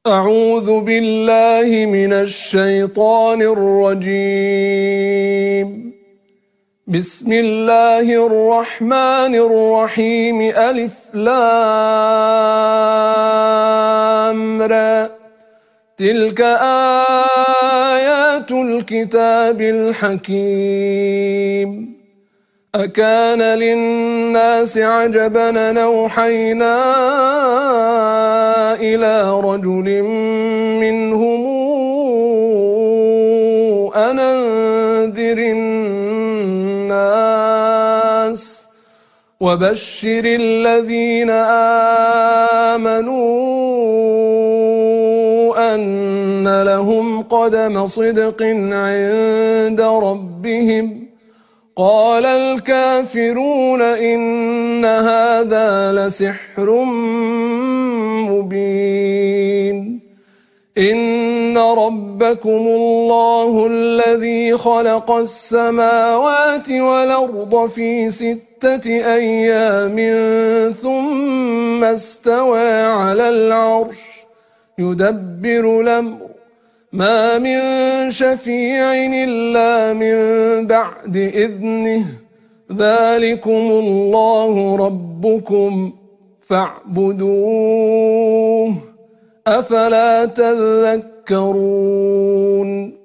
أعوذ بالله من الشيطان الرجيم. بسم الله الرحمن الرحيم. ألف لام را. تلك آيات الكتاب الحكيم. أكان للناس عجبا أن أوحينا إلى رجل منهم أن أنذر الناس وبشر الذين آمنوا أن لهم قدم صدق عند ربهم. قال الكافرون إن هذا لسحر مبين. إن ربكم الله الذي خلق السماوات والأرض في 6 أيام ثم استوى على العرش يدبر الأمر ما من شفيع إلا من بعد إذنه. ذلكم الله ربكم فاعبدوه أفلا تذكرون.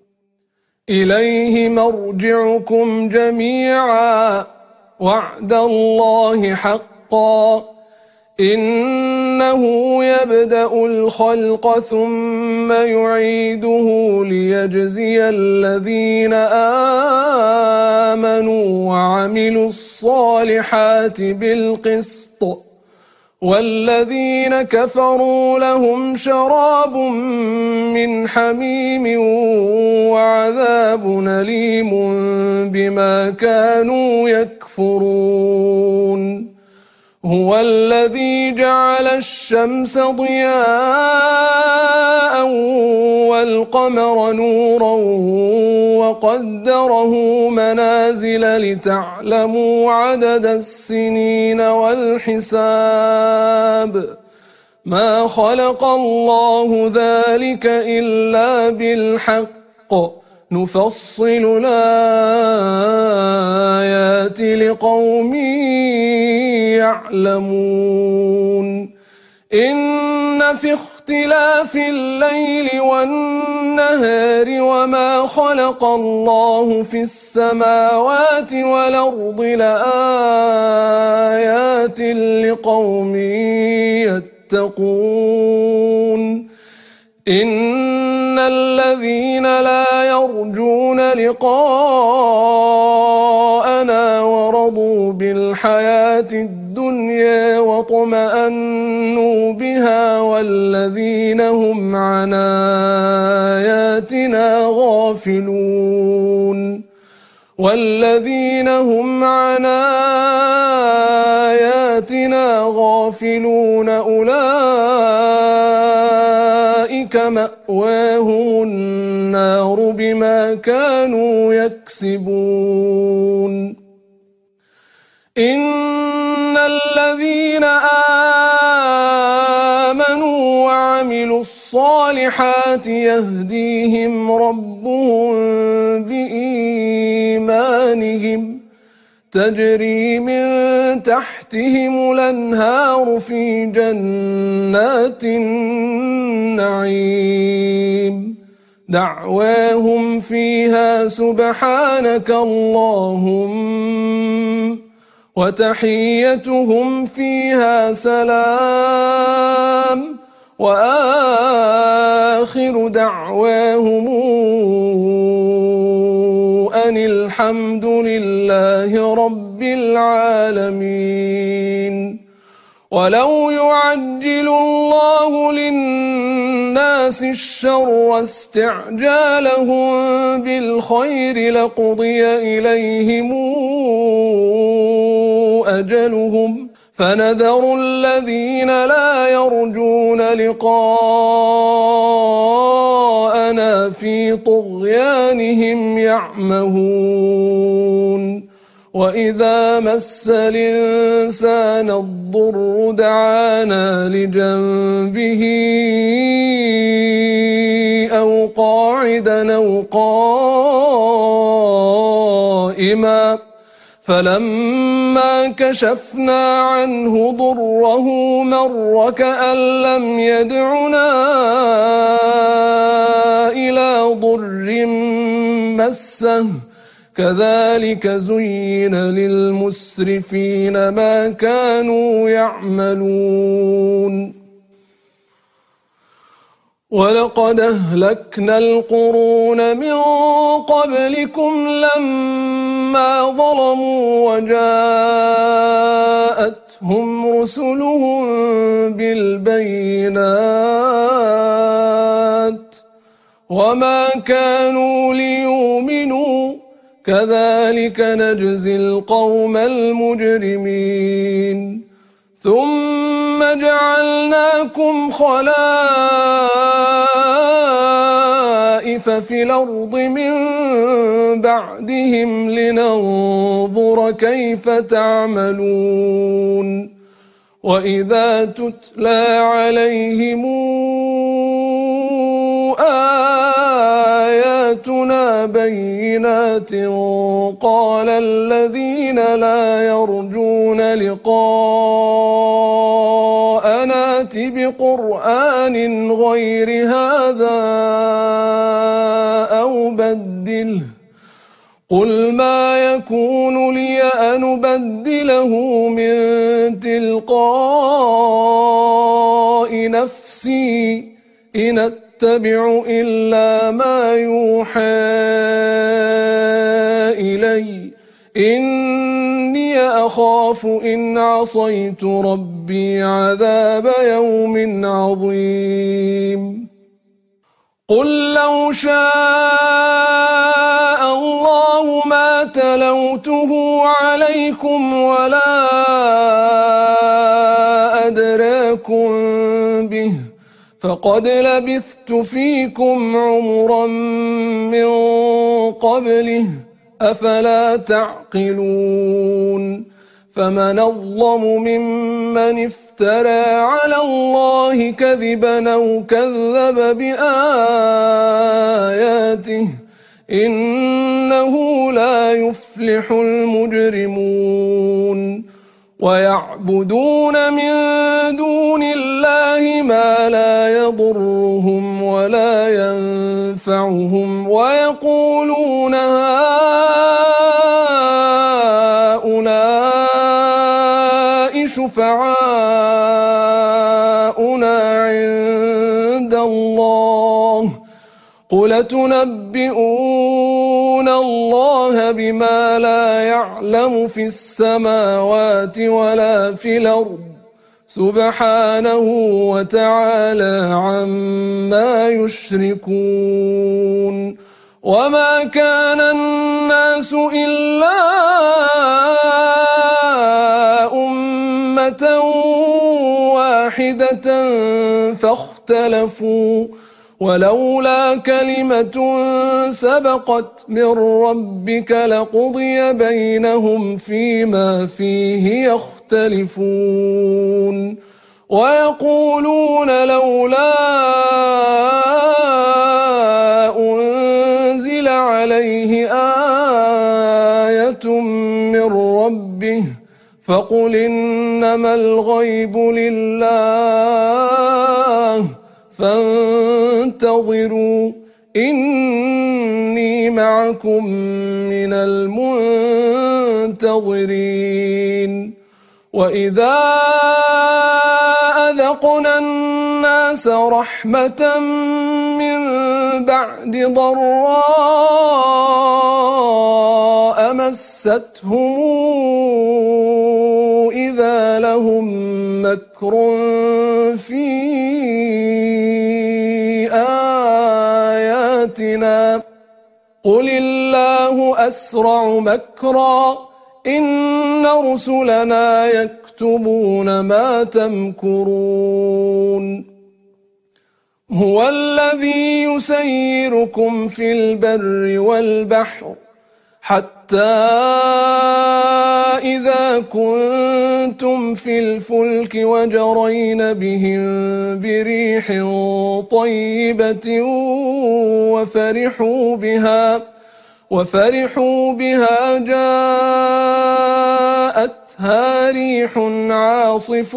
إليه مرجعكم جميعا وعد الله حقا. إنه يبدأ الخلق ثم يعيده ليجزي الذين آمنوا وعملوا الصالحات بالقسط والذين كفروا لهم شراب من حميم وعذاب أليم بما كانوا يكفرون. هو الذي جعل الشمس ضياء والقمر نورا وقدره منازل لتعلموا عدد السنين والحساب. ما خلق الله ذلك إلا بالحق نفصل الآيات لقوم يعلمون. إن في اختلاف الليل والنهار وما خلق الله في السماوات والأرض لآيات لقوم يتقون. إن الذين لا يرجون لقاءنا ورضوا بالحياة الدنيا واطمأنوا بها والذين هم عن آياتنا غافلون أولئك مأواهم النار بما كانوا يكسبون. إن الذين آمنوا وعملوا الصالحات يهديهم ربهم بإيمانهم تجري من تحتهم الأنهار في جنات النعيم. دعواهم فيها سبحانك اللهم وتحيتهم فيها سلام وآخر دعواهم أن الحمد لله رب العالمين. ولو يعجل الله للناس الشر استعجالهم بالخير لقضي إليهم أجلهم فنذر الذين لا يرجون لقاءنا في طغيانهم يعمهون. وإذا مس الإنسان الضر دعانا لجنبه فلما كشفنا عنه ضره مر كأن لم يدعنا إلى ضر مسه كذلك زين للمسرفين ما كانوا يعملون ولقد أهلكنا القرون من قبلكم لما ظلموا وجاءتهم رسلهم بالبينات وما كانوا ليؤمنوا كذلك نجزي القوم المجرمين ثم جعلناكم خلائف في الأرض من بعدهم لننظر كيف تعملون وإذا تتلى عليهم آياتنا بينات قال الذين لا يرجون لقاءنا ائت بقرآن غير هذا أو بدله قل ما يكون لي أن أبدله من تلقاء نفسي إن أتبع إلا ما يوحى إلي إني أخاف إن عصيت ربي عذاب يوم عظيم قل لو شاء الله ما تلوته عليكم ولا أدراكم به فقد لبثت فيكم عمرا من قبله أفلا تعقلون فمن أظلم ممن افترى على الله كذبا أو كذب بآياته إنه لا يفلح المجرمون ويعبدون من دون الله ما لا يضرهم ولا ينفعهم ويقولون هؤلاء شفعاؤنا عند الله قل تنبئون الله بما لا يعلم في السماوات ولا في الأرض سبحانه وتعالى عما يشركون وما كان الناس إلا أمة واحدة فاختلفوا ولولا كلمة سبقت من ربك لقضي بينهم فيما فيه يختلفون ويقولون لولا أنزل عليه آية من ربه فقل إنما الغيب لله فانتظروا إني معكم من المنتظرين وإذا أذقنا الناس رحمة من بعد ضراء مستهم إذا لهم مكر في آياتنا قل الله أسرع مكرا إن رسلنا يكتبون ما تمكرون هو الذي يسيركم في البر والبحر حتى إذا كنتم في الفلك وجرين بهم بريح طيبة وفرحوا بها جاءتها ريح عاصف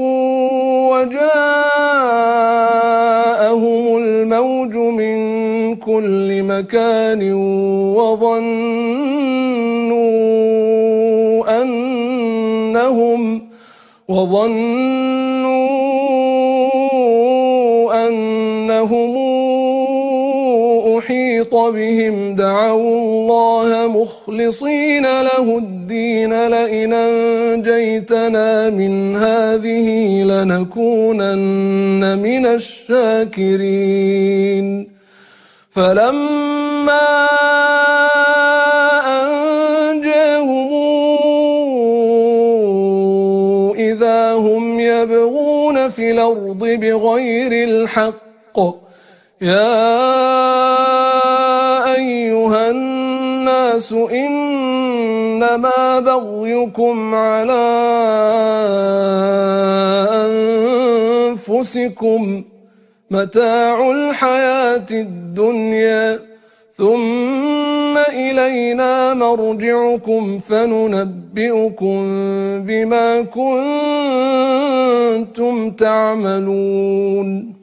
وجاءهم الموج من كل مكان وظنوا أنهم أحيط بهم دعوا الله مخلصين له الدين لئن أنجيتنا من هذه لنكونن من الشاكرين فلما أنجاهم إذا هم يبغون في الأرض بغير الحق يا أيها الناس إنما بغيكم على أنفسكم متاع الحياة الدنيا ثم إلينا مرجعكم فننبئكم بما كنتم تعملون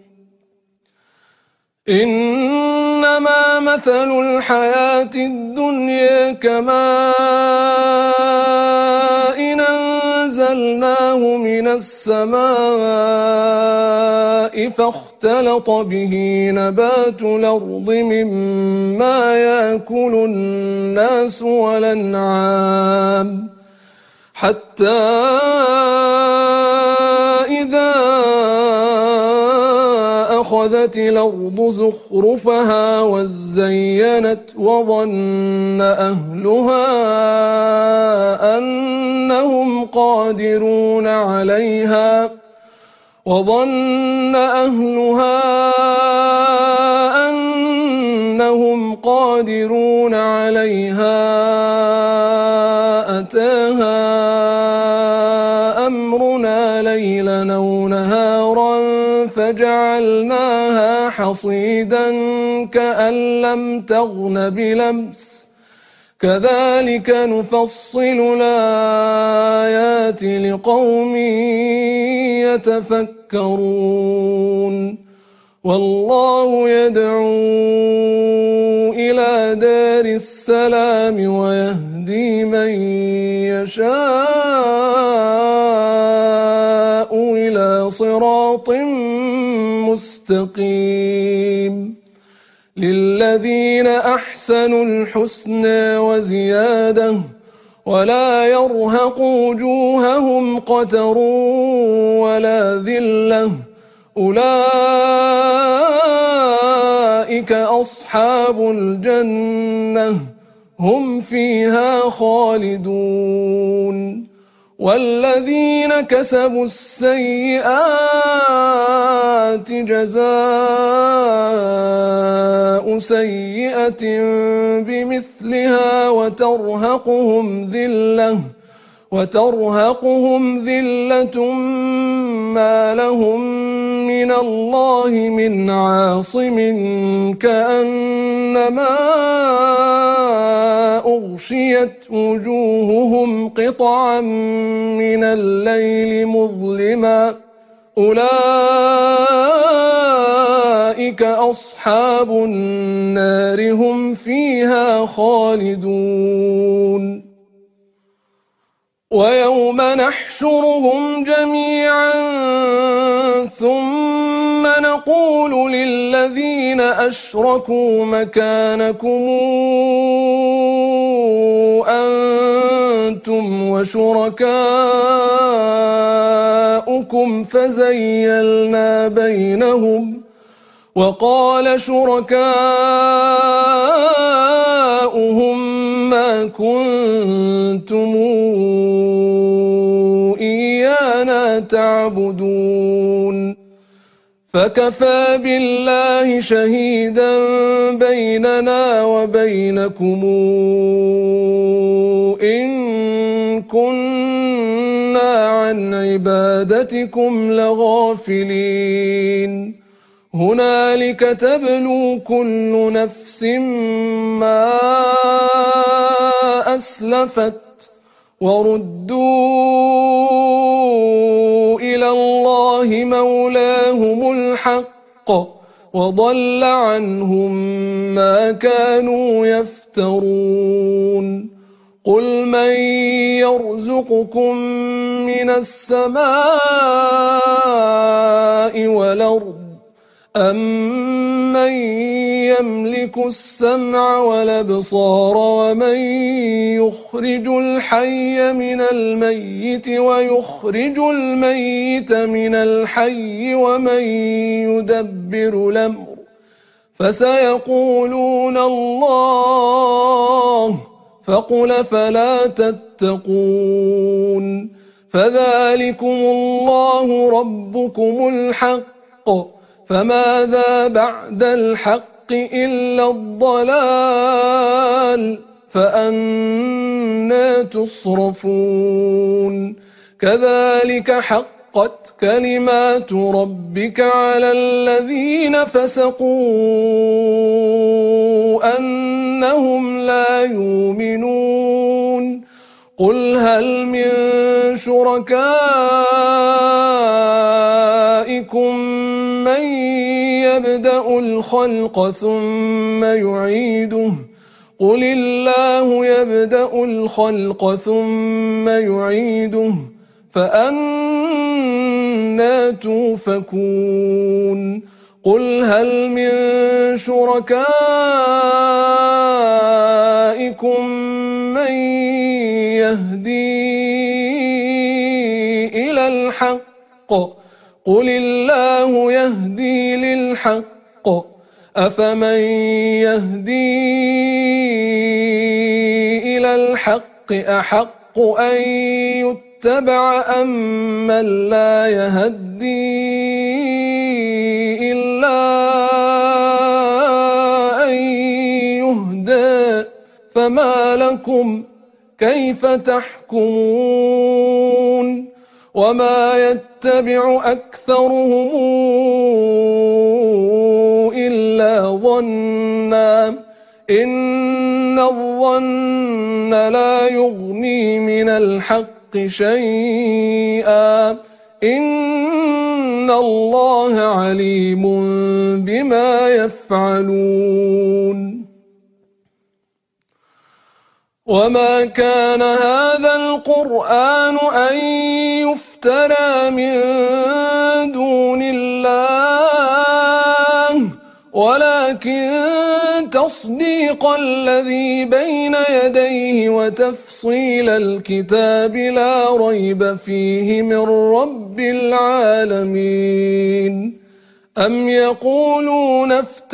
إنما مثل الحياة الدنيا كماء أنزلناه من السماء فاختلط به نبات الأرض مما يأكل الناس والأنعام حتى إذا أخذت الأرض زخرفها وزينت وظن أهلها أنهم قادرون عليها أتاها أمرنا ليلا أو نهارا فجعلناها حصيدا كأن لم تغن بلمس كذلك نفصل الآيات لقوم يتفكرون والله يدعو إلى دار السلام ويهدي من يشاء إلى صراط مستقيم للذين أحسنوا الحسنى وزيادة ولا يرهق وجوههم قتر ولا ذلة أولئك أصحاب الجنة هم فيها خالدون والذين كسبوا السيئات جزاء سيئة بمثلها وترهقهم ذلة ما لهم من الله من عاصم كأنما أغشيت وجوههم قطعا من الليل مظلما أولئك أصحاب النار هم فيها خالدون ويوم نحشرهم جميعا ثم نقول للذين أشركوا مكانكم أنتم وشركاؤكم فزيلنا بينهم وقال شركاؤهم ما كنتم إيانا تعبدون فكفى بالله شهيدا بيننا وبينكم إن كنا عن عبادتكم لغافلين هنالك تبلو كل نفس ما أسلفت وردوا إلى الله مولاهم الحق وضل عنهم ما كانوا يفترون قل من يرزقكم من السماء والأرض أمن يملك السمع والأبصار ومن يخرج الحي من الميت ويخرج الميت من الحي ومن يدبر الأمر فسيقولون الله فقل فلا تتقون فذلكم الله ربكم الحق فماذا بعد الحق إلا الضلال فأنى تصرفون كذلك حقت كلمات ربك على الذين فسقوا أنهم لا يؤمنون قل هل من شركائكم من يبدأ الخلق ثم يعيده قل الله يبدأ الخلق ثم يعيده فأنى توفكون قل هل من شركائكم من يهدي إلى الحق قل الله يهدي للحق أفمن يهدي إلى الحق أحق أن يتبع أم من لا يهدي إلا أن يهدى فما لكم كيف تحكمون وما يتبع أكثرهم إلا ظنا إن الظن لا يغني من الحق شيئا إن الله عليم بما يفعلون وما كان هذا القرآن أن يفترى من دون الله ولكن تصديق الذي بين يديه وتفصيل الكتاب لا ريب فيه من رب العالمين أم يقولون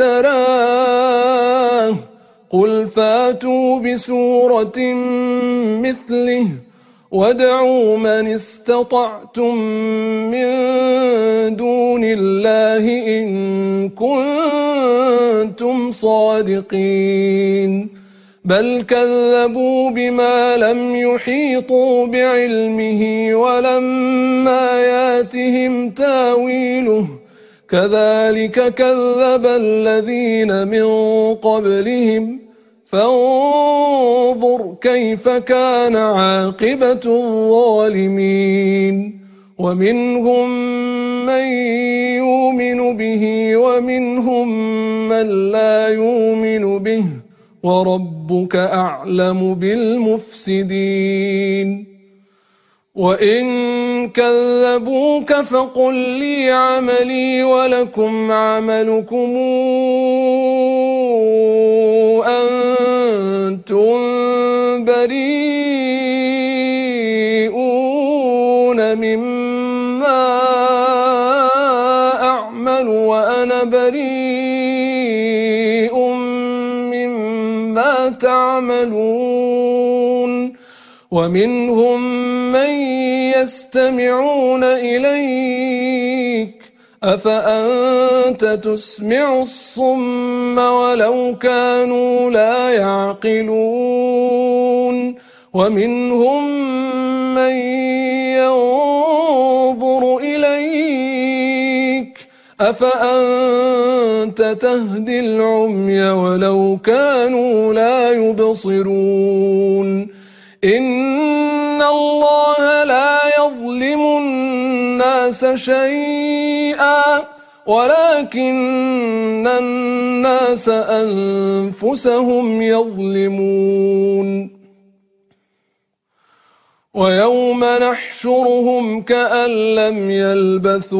افتراه قل فاتوا بسورة مثله وادعوا من استطعتم من دون الله إن كنتم صادقين بل كذبوا بما لم يحيطوا بعلمه ولما ياتهم تاويله كذلك كذب الذين من قبلهم فانظر كيف كان عاقبة الظالمين ومنهم من يؤمن به ومنهم من لا يؤمن به وربك أعلم بالمفسدين وإن كذبوك فقل لي عملي ولكم عملكم أنتم بريئون مما أعمل وأنا بريء مما تعملون ومنهم من يستمعون إليك أفأنت تسمع الصم ولو كانوا لا يعقلون ومنهم من ينظر إليك أفأنت تهدي العمي ولو كانوا لا يبصرون إن الله لا يظلم الناس شيئا ولكن الناس أنفسهم يظلمون ويوم نحشرهم كأن لم يلبثوا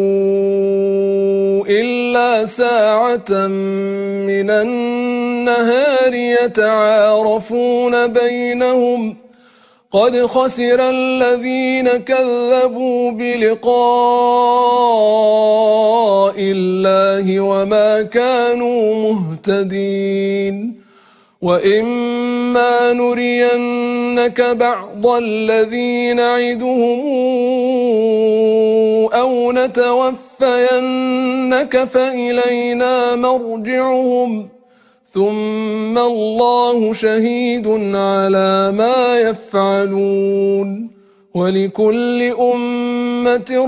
إلا ساعة من النهار يتعارفون بينهم قد خسر الذين كذبوا بلقاء الله وما كانوا مهتدين وإما نرينك بعض الذي نعدهم أو نتوفينك فإلينا مرجعهم ثم الله شهيد على ما يفعلون ولكل أمة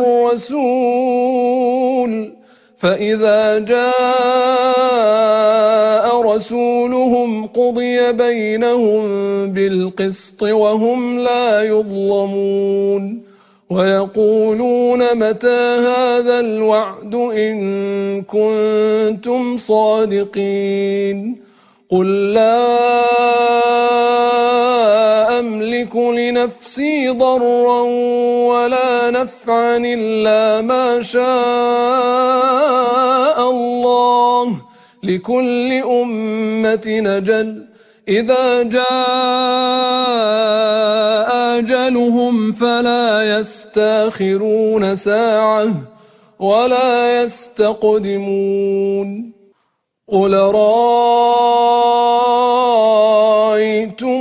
رسول فإذا جاء رسولهم قضي بينهم بالقسط وهم لا يظلمون ويقولون متى هذا الوعد إن كنتم صادقين قل لا أملك لنفسي ضرا ولا نفعا إلا ما شاء الله لكل أمة أجل إذا جاء أجلهم فلا يستأخرون ساعة ولا يستقدمون قل رأيتم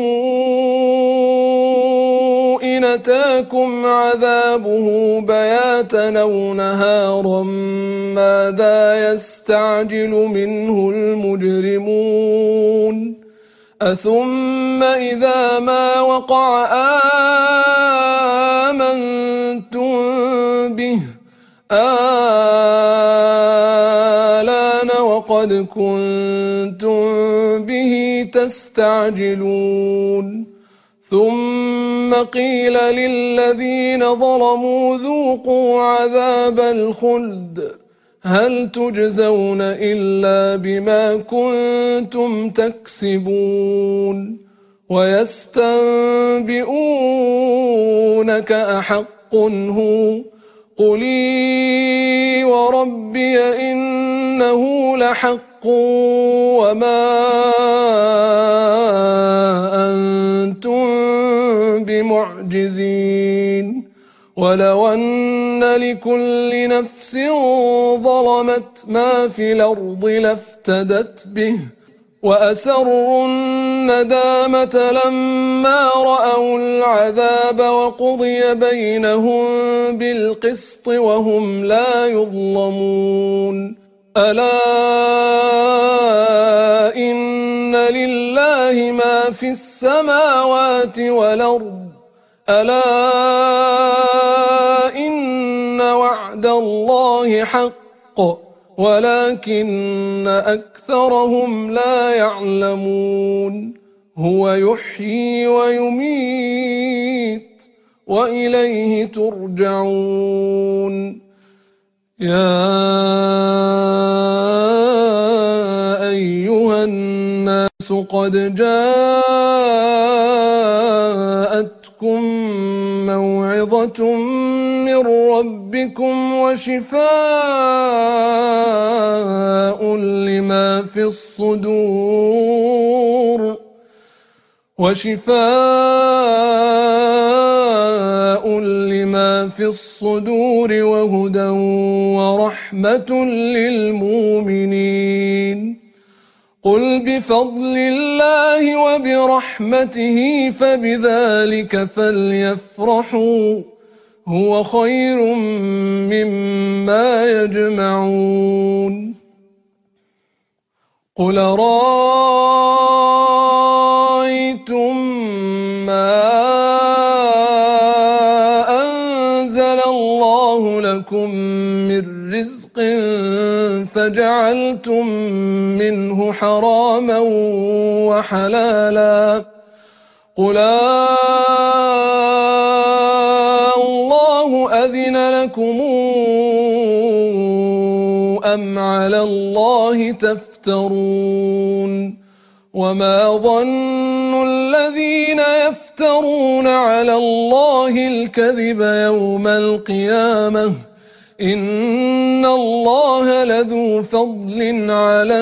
إن أتاكم عذابه بياتا أو نهارا ماذا يستعجل منه المجرمون أثم إذا ما وقع آمنتم به آلان وقد كنتم به تستعجلون ثم قيل للذين ظلموا ذوقوا عذاب الخلد هل تجزون إلا بما كنتم تكسبون ويستنبئونك أحق هو قل إي وربي إنه لحق وما أنتم بمعجزين ولو أن لكل نفس ظلمت ما في الأرض لافتدت به وأسروا الندامة لما رأوا العذاب وقضي بينهم بالقسط وهم لا يظلمون ألا إن لله ما في السماوات والأرض ألا إن وعد الله حق ولكن أكثرهم لا يعلمون هو يحيي ويميت وإليه ترجعون يا أيها الناس قد جاءتكم موعظة من ربكم وشفاء لما في الصدور وهدى ورحمة للمؤمنين قل بفضل الله وبرحمته فبذلك فليفرحوا هو خير مما يجمعون قل رأيتم ما أنزل الله لكم من رزق فجعلتم منه حراما وحلالا قل الله أذن لكم أم على الله تفترون وما ظن الذين يفترون على الله الكذب يوم القيامة إن الله لذو فضل على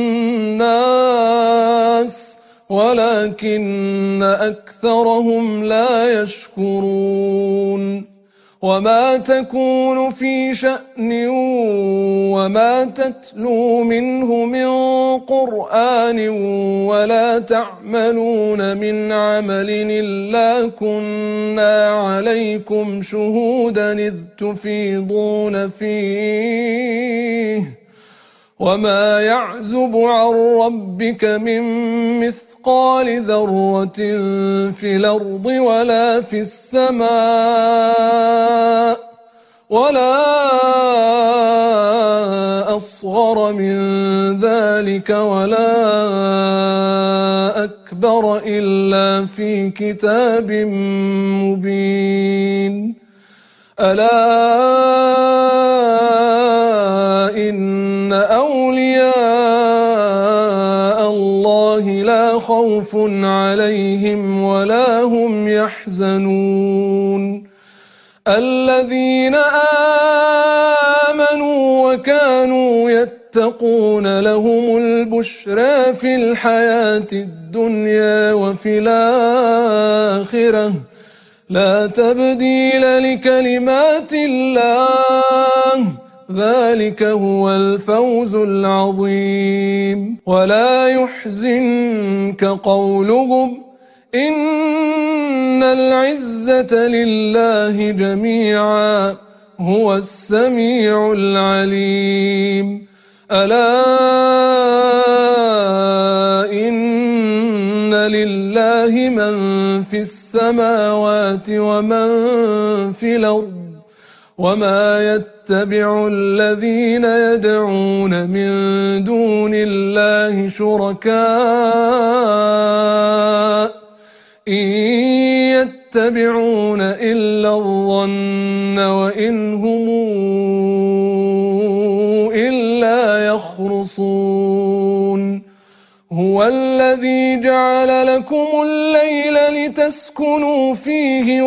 الناس ولكن أكثرهم لا يشكرون وما تكون في شأن وما تتلو منه من قرآن ولا تعملون من عمل إلا كنا عليكم شهودا إذ تفيضون فيه وما يعزب عن ربك من مثقال ذرة في الأرض ولا في السماء ولا أصغر من ذلك ولا أكبر إلا في كتاب مبين ألا إن أولياء الله لا خوف عليهم ولا هم يحزنون الذين آمنوا وكانوا يتقون لهم البشرى في الحياة الدنيا وفي الآخرة لا تبديل لكلمات الله ذلك هو الفوز العظيم ولا يحزنك قولهم إن العزة لله جميعا هو السميع العليم ألا إن لله من في السماوات ومن في الأرض وما يتبع الذين يدعون من دون الله شركاء إن يتبعون إلا الظن وإن هم إلا يخرصون هو الذي جعل لكم الليل لتسكنوا فيه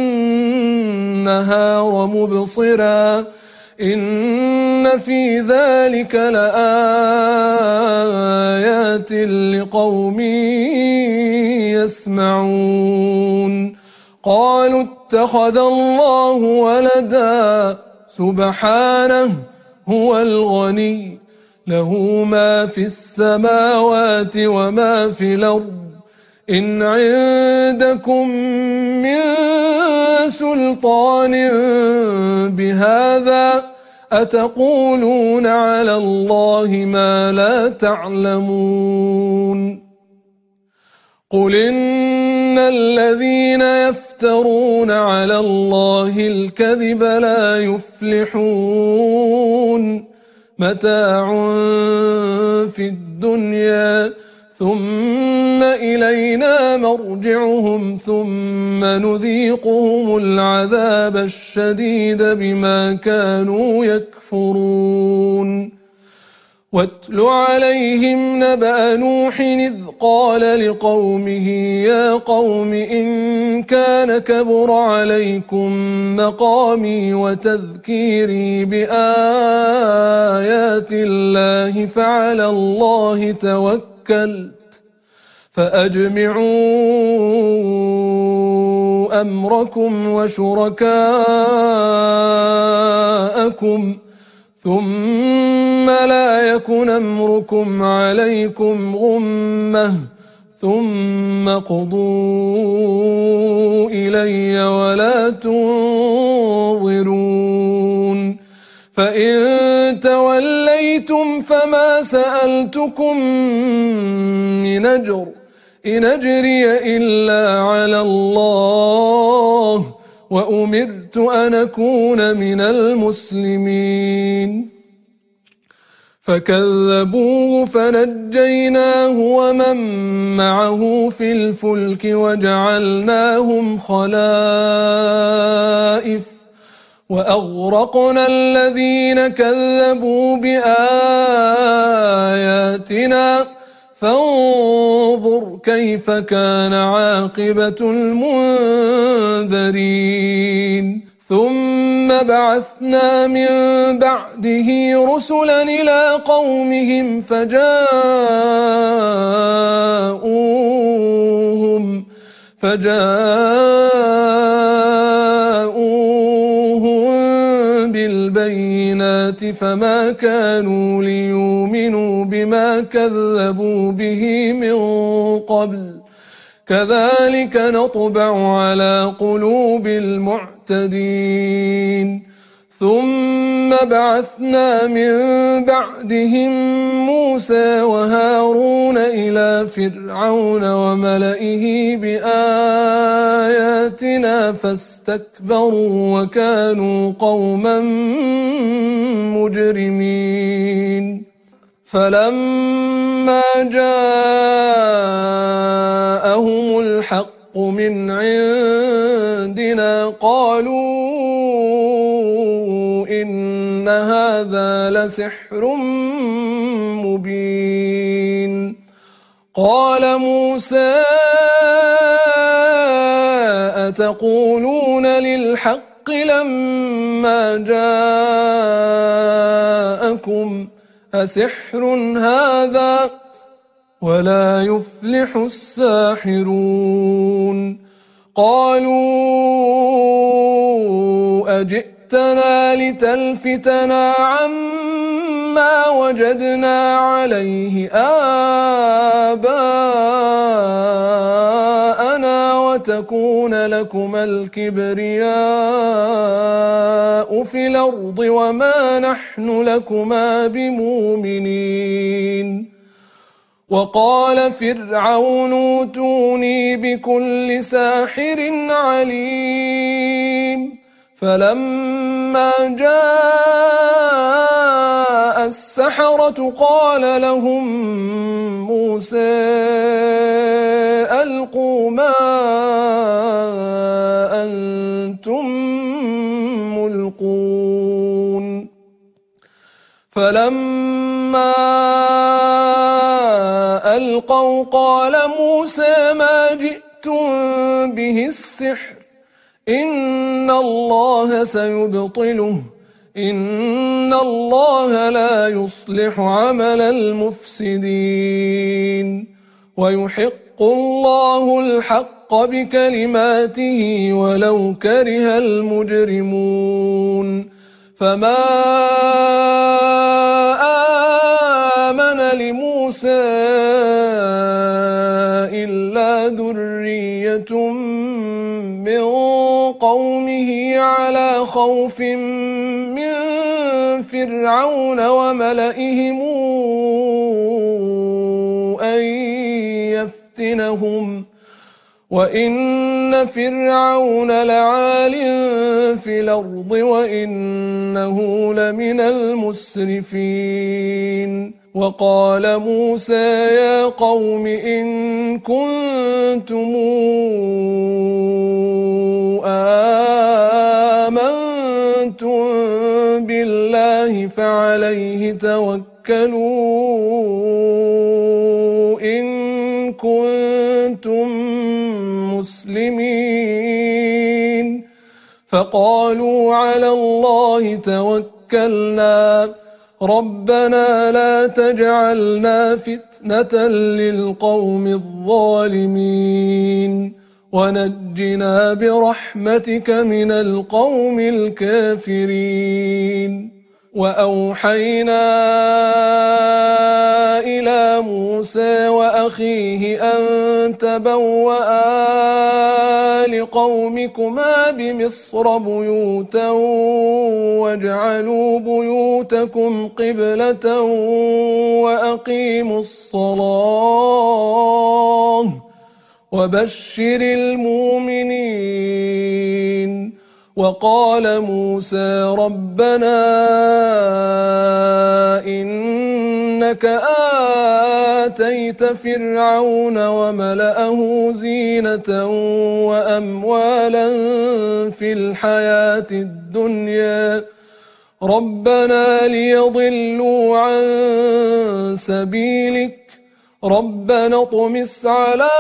والنهار مبصرا إن في ذلك لآيات لقوم يسمعون قالوا اتخذ الله ولدا سبحانه هو الغني له ما في السماوات وما في الأرض إن عندكم من سلطان بهذا أتقولون على الله ما لا تعلمون قل إن الذين يفترون على الله الكذب لا يفلحون متاع في الدنيا ثم إلينا مرجعهم ثم نذيقهم العذاب الشديد بما كانوا يكفرون واتل عليهم نبأ نوح إذ قال لقومه يا قوم إن كان كبر عليكم مقامي وتذكيري بآيات الله فعلى الله توكلت فأجمعوا أمركم وشركاءكم ثم لا يكن أمركم عليكم غمة ثم قضوا إلي ولا تنظرون فإن توليتم فما سألتكم من أجر إن أجري إلا على الله وأمرت أن أكون من المسلمين فكذبوه فنجيناه ومن معه في الفلك وجعلناهم خلائف وأغرقنا الذين كذبوا بآياتنا فانظر كيف كان عاقبة المنذرين ثم بعثنا من بعده رسلا إلى قومهم فجاءوهم بالبينات فما كانوا ليؤمنوا بما كذبوا به من قبل كذلك نطبع على قلوب المعتدين ثم بعثنا من بعدهم موسى وهارون إلى فرعون وملئه بآياتنا فاستكبروا وكانوا قوما مجرمين فلما جاءهم الحق من عندنا قالوا إن هذا لسحر مبين قال موسى أتقولون للحق لما جاءكم أسحر هذا ولا يفلح الساحرون قالوا أجئتنا لتلفتنا عما وجدنا عليه آباءنا وتكون لكما الكبرياء في الأرض وما نحن لكما بمؤمنين وقال فرعون ائتوني بكل ساحر عليم فلما جاء السحرة قال لهم موسى ألقوا ما أنتم ملقون فلما ألقوا قال موسى ما جئتم به السحر إن الله سيبطله إن الله لا يصلح عمل المفسدين ويحق الله الحق بكلماته ولو كره المجرمون فما آمن لموسى إلا ذرية من قومه على خوف من فرعون وملئهم أن يفتنهم وإن فرعون لعال في الأرض وإنه لمن المسرفين وقال موسى يا قوم إن كنتم آمنتم بالله فعليه توكلوا إن كنتم مسلمين فقالوا على الله توكلنا ربنا لا تجعلنا فتنة للقوم الظالمين ونجنا برحمتك من القوم الكافرين وأوحينا إلى موسى وأخيه أن تبوأ لقومكما بمصر بيوتا واجعلوا بيوتكم قبلة وأقيموا الصلاة وبشر المؤمنين وقال موسى ربنا إن إنك آتيت فرعون وملأه زينة وأموالا في الحياة الدنيا ربنا ليضلوا عن سبيلك ربنا اطمس على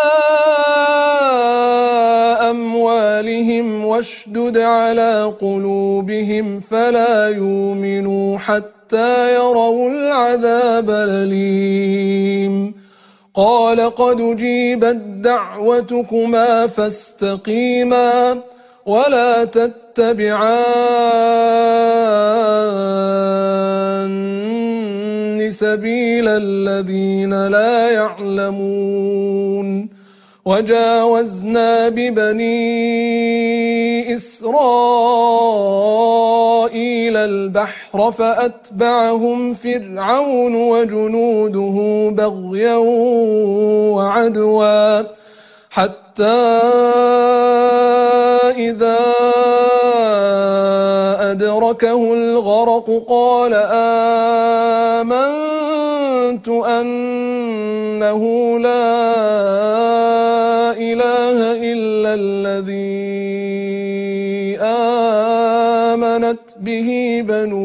أموالهم واشدد على قلوبهم فلا يؤمنوا حتى يروا العذاب الأليم قال قد أجيبت دعوتكما فاستقيما ولا تتبعان سبيل الذين لا يعلمون وجاوزنا ببني إسرائيل البحر فأتبعهم فرعون وجنوده بغيا وعدوا حتى إذا أدركه الغرق قال آمنت أنه لا إله إلا الذي آمنت به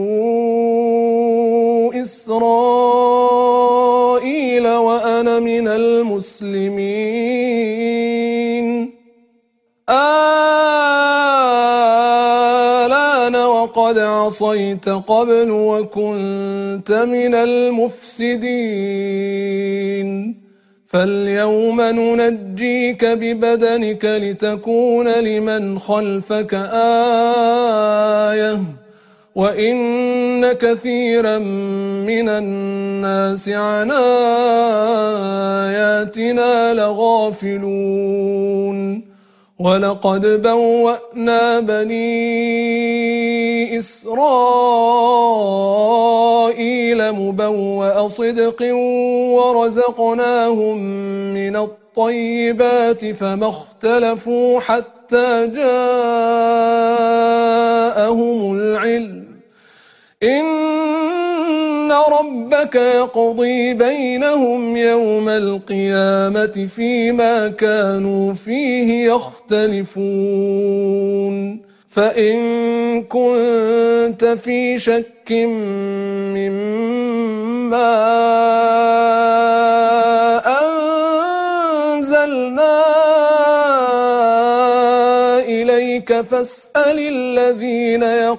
بنو إسرائيل وأنا من المسلمين الآن وقد عصيت قبل وكنت من المفسدين فاليوم ننجيك ببدنك لتكون لمن خلفك آية وإن كثيرا من الناس عن آياتنا لغافلون ولقد بوأنا بني إسرائيل مبوأ صدق ورزقناهم من الطيبات فما اختلفوا حتى جاءهم العلم إن ربك يقضي بينهم يوم القيامة فيما كانوا فيه يختلفون فإن كنت في شك مما أنزلنا إليك فاسأل الذين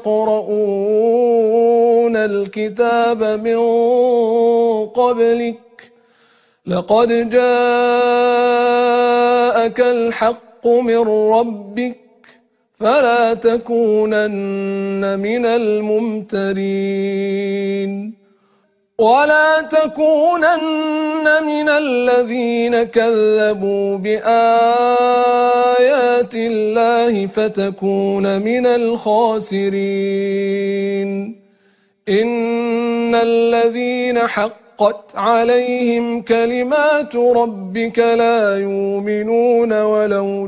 يقرؤون الكتاب من قبلك لقد جاءك الحق من ربك فلا تكونن من الممترين ولا تكونن من الذين كذبوا بآيات الله فتكون من الخاسرين إن الذين حقت عليهم كلمات ربك لا يؤمنون ولو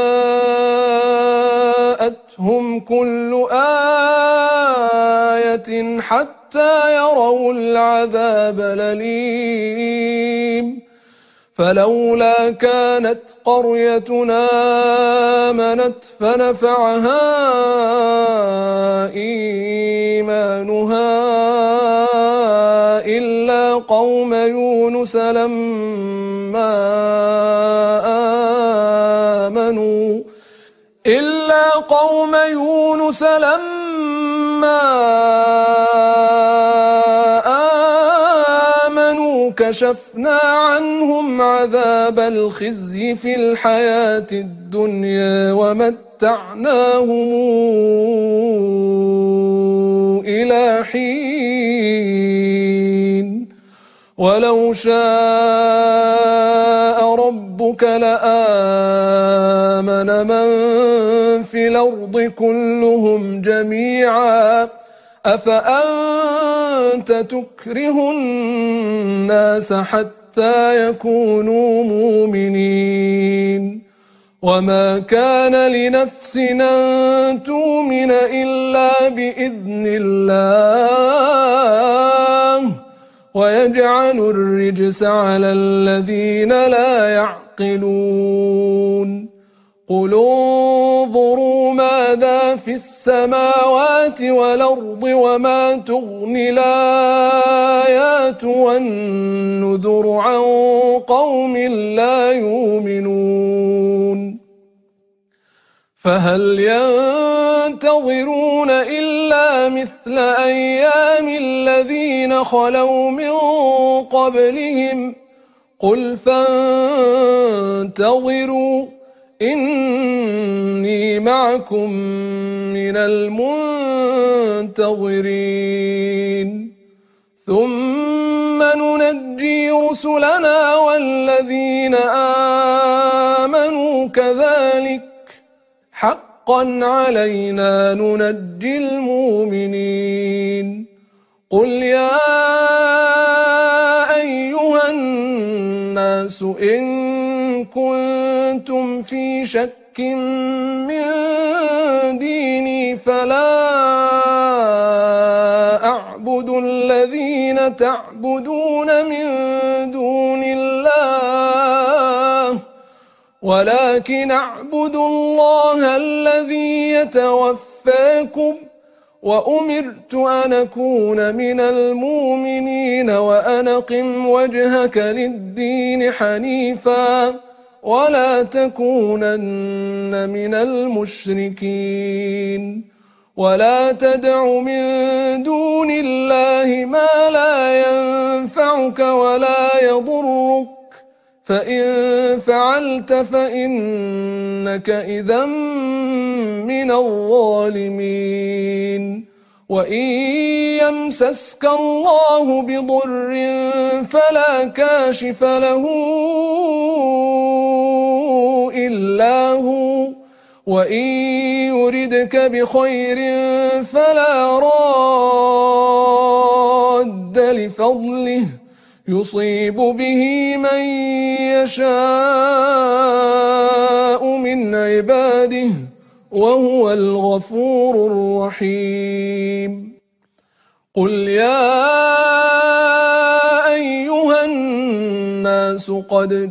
جاءتهم كل آية حتى يروا العذاب الأليم فلولا كانت قريتنا آمنت فنفعها إيمانها إلا قوم يونس لما آمنوا كشفنا عنهم عذاب الخزي في الحياة الدنيا ومتعناهم إلى حين ولو شاء ربك لآمن من في الأرض كلهم جميعا أفأنت تكره الناس حتى يكونوا مؤمنين وما كان لنفس أن تؤمن إلا بإذن الله ويجعل الرجس على الذين لا يعقلون قل انظروا ماذا في السماوات والأرض وما تغني الآيات والنذر عن قوم لا يؤمنون فهل ينتظرون إلا مثل أيام الذين خلوا من قبلهم قل فانتظروا إني معكم من المنتظرين ثم ننجي رسلنا والذين آمنوا كذلك حقا علينا ننجي المؤمنين قل يا أيها الناس إن كنتم في شك من ديني فلا أعبد الذين تعبدون من دون الله ولكن أعبد الله الذي يتوفاكم وأمرت أن أكون من المؤمنين وأن أقم وجهك للدين حنيفا ولا تكونن من المشركين ولا تدع من دون الله ما لا ينفعك ولا يضرك فإن فعلت فإنك إذا من الظالمين وإن يمسسك الله بضر فلا كاشف له إلا هو وإن يردك بخير فلا راد لفضله يصيب به من يشاء من عباده وهو الغفور الرحيم قل يا أيها الناس قد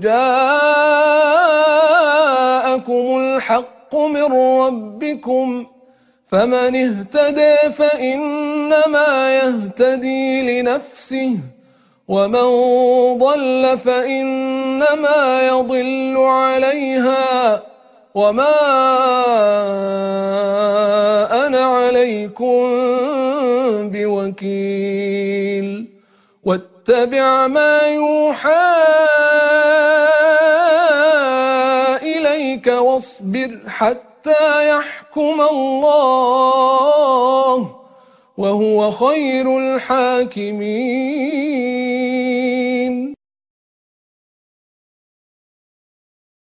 جاءكم الحق من ربكم فمن اهتدى فإنما يهتدي لنفسه ومن ضل فإنما يضل عليها وما أنا عليكم بوكيل واتبع ما يوحى إليك واصبر حتى يحكم الله وهو خير الحاكمين